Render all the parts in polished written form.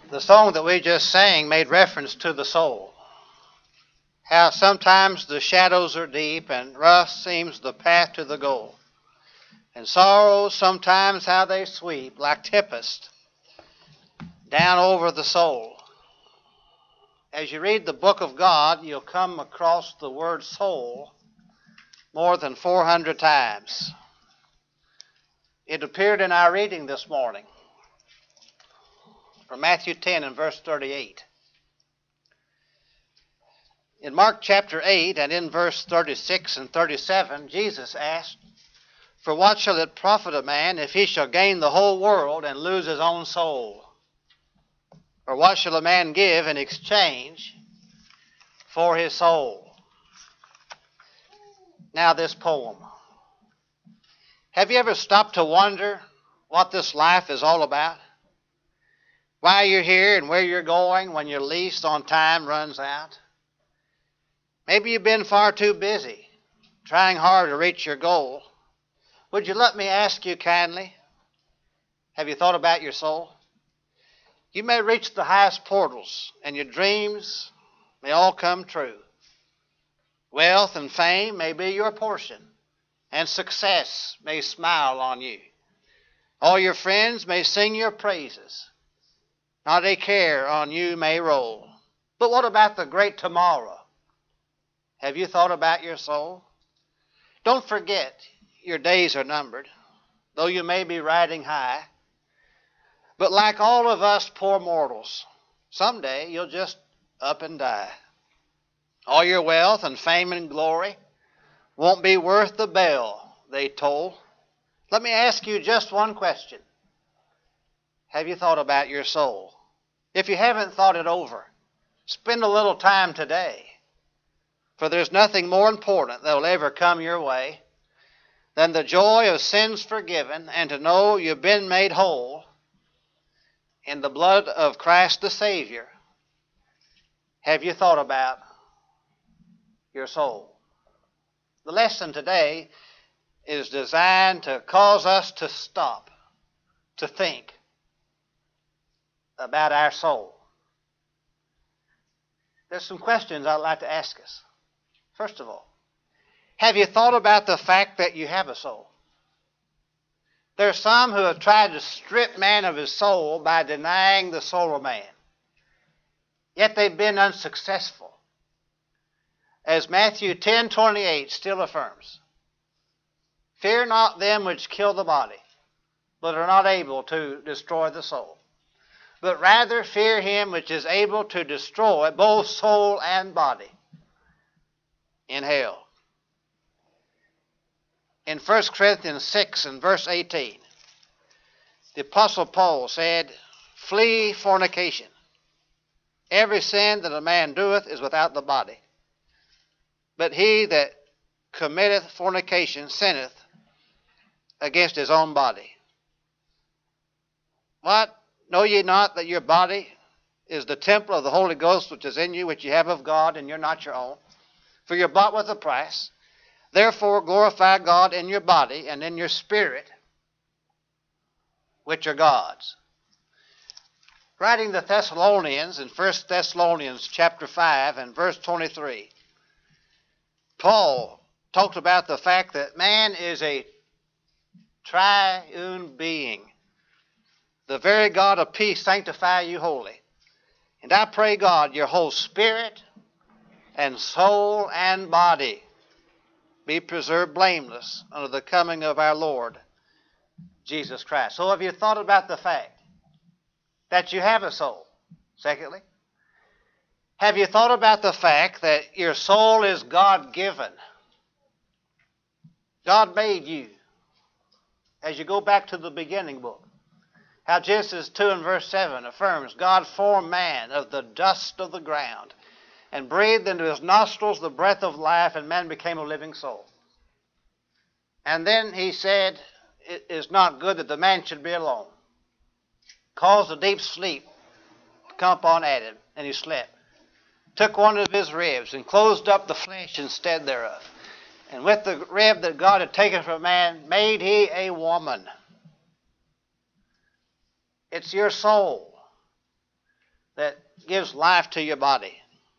The song that we just sang made reference to the soul. How sometimes the shadows are deep and rough seems the path to the goal. And sorrows sometimes how they sweep like tempest down over the soul. As you read the book of God, you'll come across the word soul more than 400 times. It appeared in our reading this morning from Matthew 10 and verse 38. In Mark chapter 8 and in verse 36 and 37, Jesus asked, "For what shall it profit a man if he shall gain the whole world and lose his own soul? Or what shall a man give in exchange for his soul?" Now this poem. Have you ever stopped to wonder what this life is all about? Why you're here and where you're going when your lease on time runs out? Maybe you've been far too busy, trying hard to reach your goal. Would you let me ask you kindly, have you thought about your soul? You may reach the highest portals, and your dreams may all come true. Wealth and fame may be your portion, and success may smile on you. All your friends may sing your praises. Not a care on you may roll. But what about the great tomorrow? Have you thought about your soul? Don't forget your days are numbered, though you may be riding high. But like all of us poor mortals, someday you'll just up and die. All your wealth and fame and glory won't be worth the bell they toll. Let me ask you just one question. Have you thought about your soul? If you haven't thought it over, spend a little time today. For there's nothing more important that will ever come your way than the joy of sins forgiven and to know you've been made whole in the blood of Christ the Savior. Have you thought about your soul? The lesson today is designed to cause us to stop, to think about our soul. There's some questions I'd like to ask us. First of all, have you thought about the fact that you have a soul? There are some who have tried to strip man of his soul by denying the soul of man. Yet they've been unsuccessful. As Matthew 10:28 still affirms, "Fear not them which kill the body, but are not able to destroy the soul. But rather fear him which is able to destroy both soul and body in hell." In 1 Corinthians 6 and verse 18, the Apostle Paul said, "Flee fornication. Every sin that a man doeth is without the body. But he that committeth fornication sinneth against his own body." What? Know ye not that your body is the temple of the Holy Ghost which is in you, which ye have of God, and you're not your own? For you're bought with a price. Therefore glorify God in your body and in your spirit, which are God's. Writing the Thessalonians in 1 Thessalonians chapter 5 and verse 23, Paul talked about the fact that man is a triune being. The very God of peace sanctify you wholly. And I pray, God, your whole spirit and soul and body be preserved blameless unto the coming of our Lord Jesus Christ. So have you thought about the fact that you have a soul? Secondly, have you thought about the fact that your soul is God-given? God made you. As you go back to the beginning book, how Genesis 2 and verse 7 affirms, God formed man of the dust of the ground and breathed into his nostrils the breath of life, and man became a living soul. And then he said, it is not good that the man should be alone. Caused a deep sleep to come upon Adam, and he slept. Took one of his ribs and closed up the flesh instead thereof. And with the rib that God had taken from man, made he a woman. It's your soul that gives life to your body.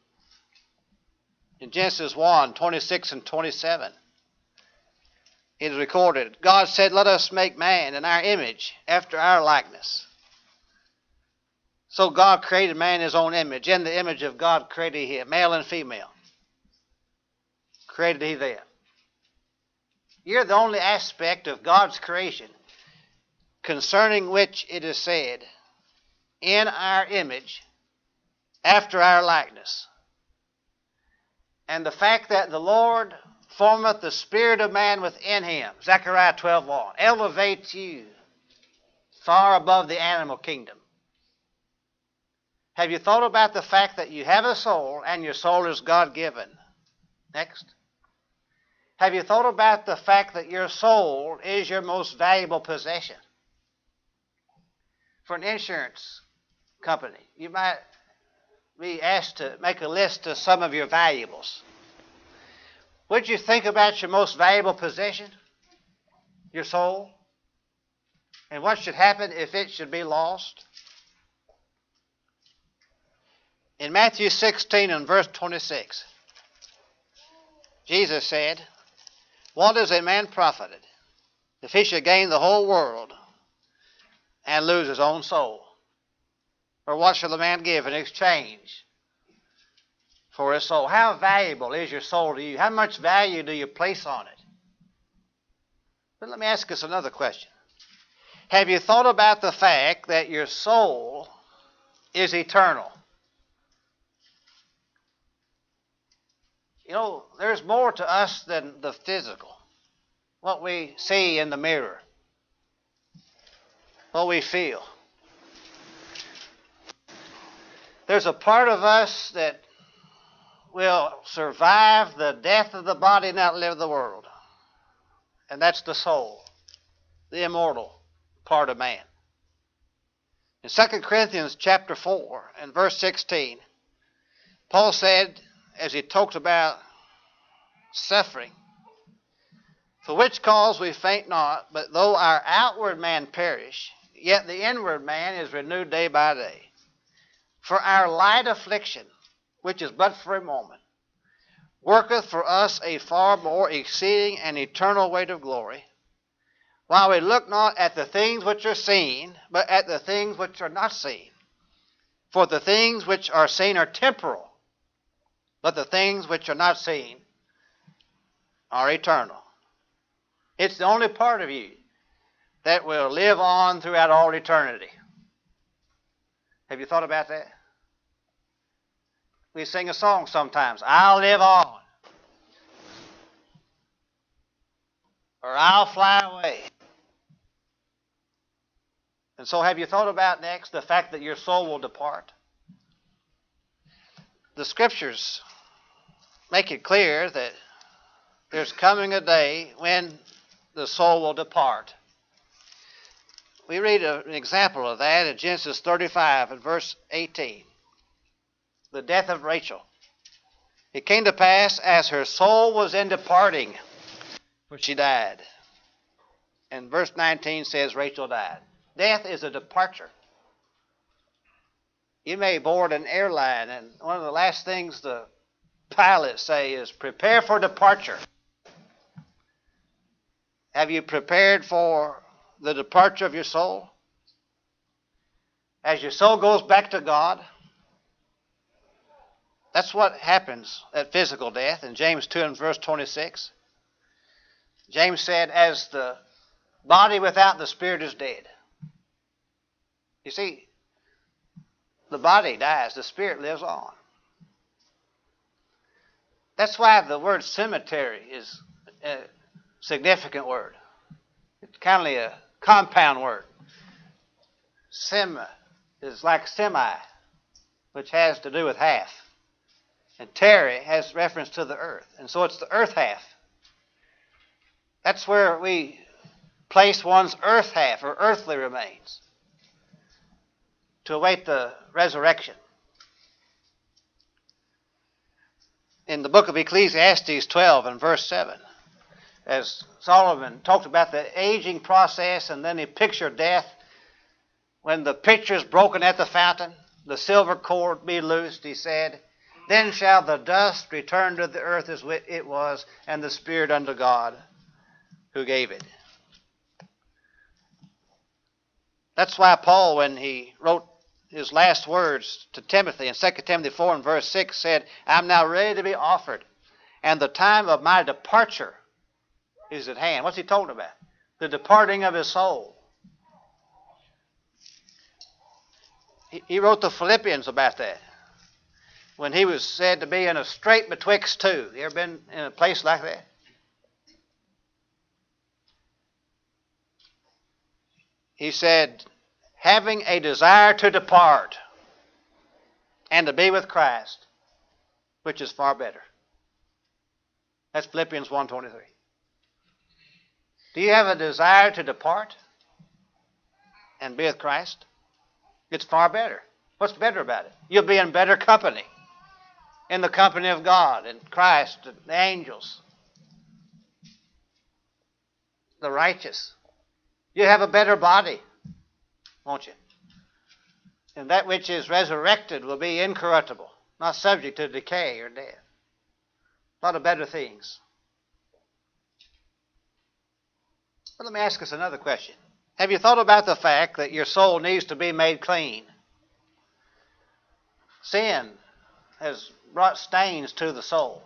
In Genesis 1:26 and 27, it is recorded, God said, let us make man in our image, after our likeness. So God created man in his own image. In the image of God created he him, male and female. Created he them. You're the only aspect of God's creation concerning which it is said, in our image, after our likeness. And the fact that the Lord formeth the spirit of man within him, Zechariah 12:1, elevates you far above the animal kingdom. Have you thought about the fact that you have a soul and your soul is God-given? Next. Have you thought about the fact that your soul is your most valuable possession? For an insurance company, you might be asked to make a list of some of your valuables. Would you think about your most valuable possession? Your soul? And what should happen if it should be lost? In Matthew 16 and verse 26, Jesus said, what is a man profited if he should gain the whole world and lose his own soul? Or what shall a man give in exchange for his soul? How valuable is your soul to you? How much value do you place on it? But let me ask us another question. Have you thought about the fact that your soul is eternal? You know, there's more to us than the physical. What we see in the mirror. What we feel. There's a part of us that will survive the death of the body and outlive the world. And that's the soul. The immortal part of man. In 2 Corinthians chapter 4 and verse 16, Paul said, as he talked about suffering, for which cause we faint not, but though our outward man perish, yet the inward man is renewed day by day. For our light affliction, which is but for a moment, worketh for us a far more exceeding and eternal weight of glory, while we look not at the things which are seen, but at the things which are not seen. For the things which are seen are temporal, but the things which are not seen are eternal. It's the only part of you that will live on throughout all eternity. Have you thought about that? We sing a song sometimes, I'll live on, or I'll fly away. And so have you thought about next the fact that your soul will depart? The Scriptures make it clear that there's coming a day when the soul will depart. We read an example of that in Genesis 35 and verse 18. The death of Rachel. It came to pass as her soul was in departing, for she died. And verse 19 says Rachel died. Death is a departure. You may board an airline, and one of the last things the pilots say is, prepare for departure. Have you prepared for the departure of your soul? As your soul goes back to God, that's what happens at physical death. In James 2 and verse 26, James said, as the body without the spirit is dead. You see, the body dies, the spirit lives on. That's why the word cemetery is a significant word. It's kind of a compound word. Sem is like semi, which has to do with half. And terry has reference to the earth. And so it's the earth half. That's where we place one's earth half or earthly remains to await the resurrection. In the book of Ecclesiastes 12 and verse 7, as Solomon talked about the aging process, and then he pictured death when the pitcher is broken at the fountain, the silver cord be loosed, he said, then shall the dust return to the earth as it was, and the spirit unto God who gave it. That's why Paul, when he wrote his last words to Timothy in 2 Timothy 4 and verse 6, said, I'm now ready to be offered, and the time of my departure is at hand. What's he talking about? The departing of his soul. He wrote the Philippians about that, when he was said to be in a strait betwixt two. You ever been in a place like that? He said, having a desire to depart and to be with Christ, which is far better. That's Philippians 1:23. Do you have a desire to depart and be with Christ? It's far better. What's better about it? You'll be in better company. In the company of God and Christ and the angels. The righteous. You have a better body, won't you? And that which is resurrected will be incorruptible, not subject to decay or death. A lot of better things. But let me ask us another question. Have you thought about the fact that your soul needs to be made clean? Sin has brought stains to the soul.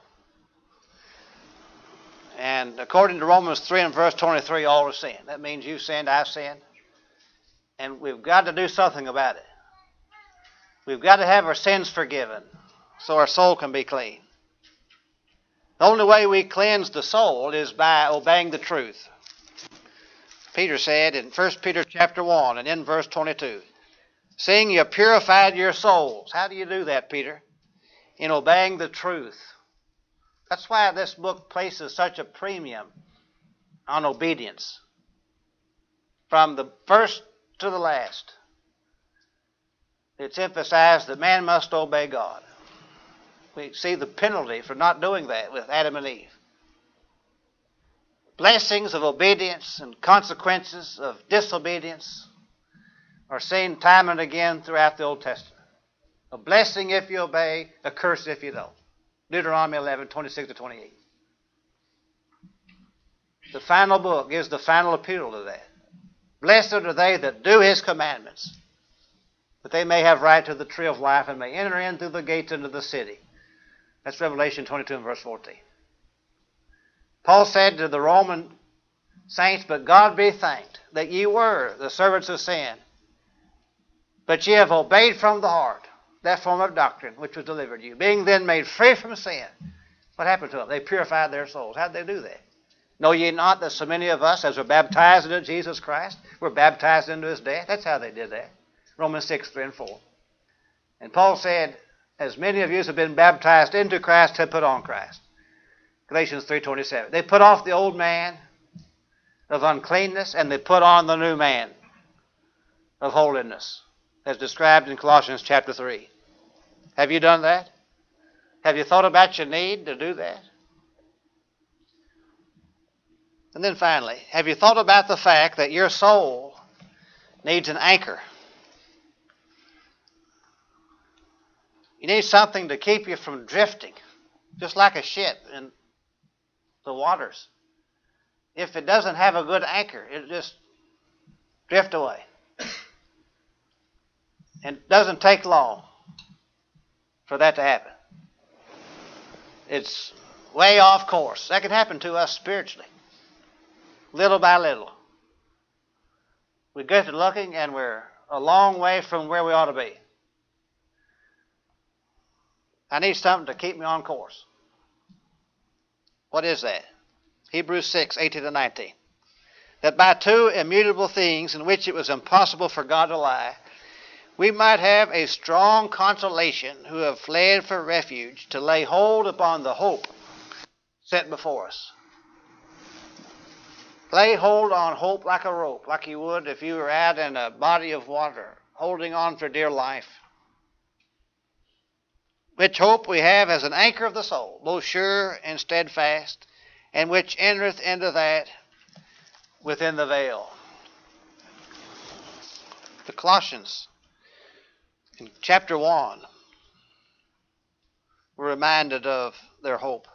And according to Romans 3 and verse 23, all are sin. That means you sinned, I've sinned. And we've got to do something about it. We've got to have our sins forgiven so our soul can be clean. The only way we cleanse the soul is by obeying the truth. Peter said in 1 Peter chapter 1 and in verse 22, seeing you have purified your souls. How do you do that, Peter? In obeying the truth. That's why this book places such a premium on obedience. From the first to the last, it's emphasized that man must obey God. We see the penalty for not doing that with Adam and Eve. Blessings of obedience and consequences of disobedience are seen time and again throughout the Old Testament. A blessing if you obey, a curse if you don't. Deuteronomy 11, 26 to 28. The final book gives the final appeal to that. Blessed are they that do his commandments, that they may have right to the tree of life and may enter in through the gates into the city. That's Revelation 22 and verse 14. Paul said to the Roman saints, but God be thanked that ye were the servants of sin, but ye have obeyed from the heart that form of doctrine which was delivered you. Being then made free from sin. What happened to them? They purified their souls. How did they do that? Know ye not that so many of us, as were baptized into Jesus Christ, were baptized into his death? That's how they did that. Romans 6, 3 and 4. And Paul said, as many of you as have been baptized into Christ have put on Christ. Galatians 3:27. They put off the old man of uncleanness and they put on the new man of holiness, as described in Colossians chapter 3. Have you done that? Have you thought about your need to do that? And then finally, have you thought about the fact that your soul needs an anchor? You need something to keep you from drifting, just like a ship in the waters. If it doesn't have a good anchor, it'll just drift away. And it doesn't take long for that to happen. It's way off course. That can happen to us spiritually, little by little. We get to looking and we're a long way from where we ought to be. I need something to keep me on course. What is that? Hebrews 6, 18 to 19. That by two immutable things in which it was impossible for God to lie, we might have a strong consolation who have fled for refuge to lay hold upon the hope set before us. Lay hold on hope like a rope, like you would if you were out in a body of water, holding on for dear life. Which hope we have as an anchor of the soul, both sure and steadfast, and which entereth into that within the veil. The Colossians In chapter 1, we're reminded of their hope.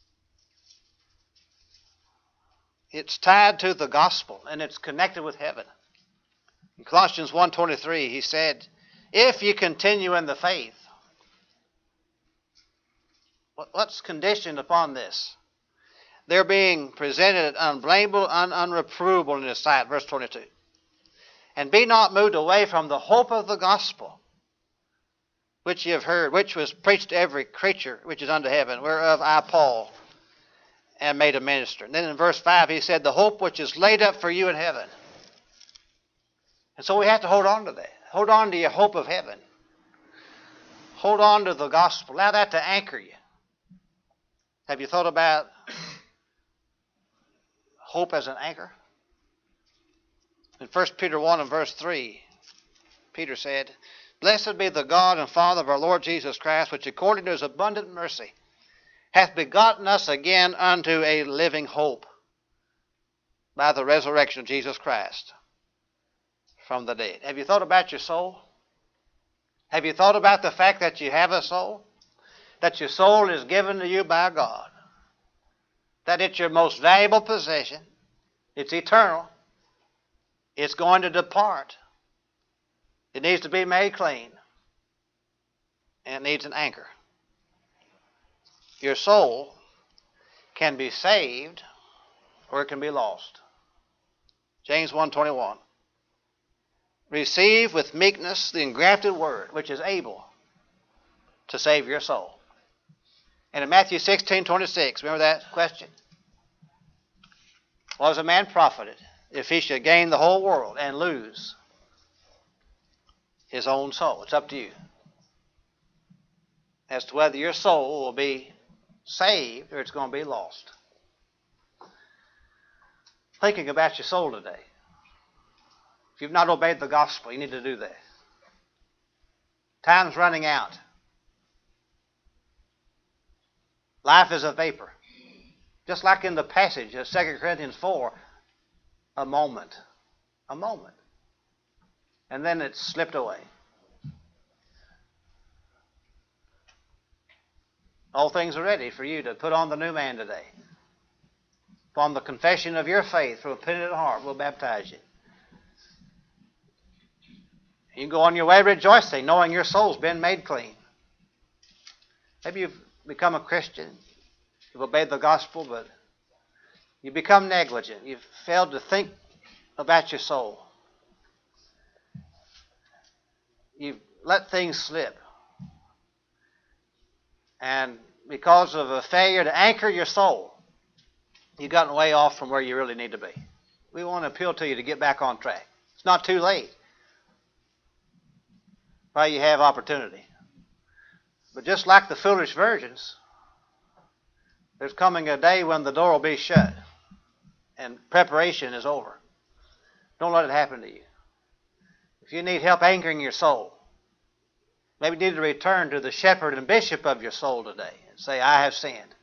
It's tied to the gospel, and it's connected with heaven. In Colossians 1:23, he said, if you continue in the faith. What's conditioned upon this? They're being presented unblameable and unreprovable in his sight, verse 22. And be not moved away from the hope of the gospel, which ye have heard, which was preached to every creature which is under heaven, whereof I, Paul, am made a minister. And then in verse 5, he said, the hope which is laid up for you in heaven. And so we have to hold on to that. Hold on to your hope of heaven. Hold on to the gospel. Allow that to anchor you. Have you thought about hope as an anchor? In 1 Peter 1 and verse 3, Peter said, blessed be the God and Father of our Lord Jesus Christ, which according to his abundant mercy hath begotten us again unto a living hope by the resurrection of Jesus Christ from the dead. Have you thought about your soul? Have you thought about the fact that you have a soul? That your soul is given to you by God? That it's your most valuable possession? It's eternal. It's going to depart. It needs to be made clean. And it needs an anchor. Your soul can be saved or it can be lost. James 1:21. Receive with meekness the engrafted word, which is able to save your soul. And in Matthew 16:26, remember that question? What is a man profited if he should gain the whole world and lose his own soul? It's up to you as to whether your soul will be saved or it's going to be lost. Thinking about your soul today. If you've not obeyed the gospel, you need to do that. Time's running out. Life is a vapor. Just like in the passage of 2 Corinthians 4, a moment. A moment. And then it slipped away. All things are ready for you to put on the new man today. Upon the confession of your faith from a penitent heart, we'll baptize you. You can go on your way rejoicing, knowing your soul's been made clean. Maybe you've become a Christian. You've obeyed the gospel, but you become negligent. You've failed to think about your soul. You've let things slip. And because of a failure to anchor your soul, you've gotten way off from where you really need to be. We want to appeal to you to get back on track. It's not too late. While you have opportunity. But just like the foolish virgins, there's coming a day when the door will be shut and preparation is over. Don't let it happen to you. If you need help anchoring your soul, maybe you need to return to the shepherd and bishop of your soul today and say, I have sinned.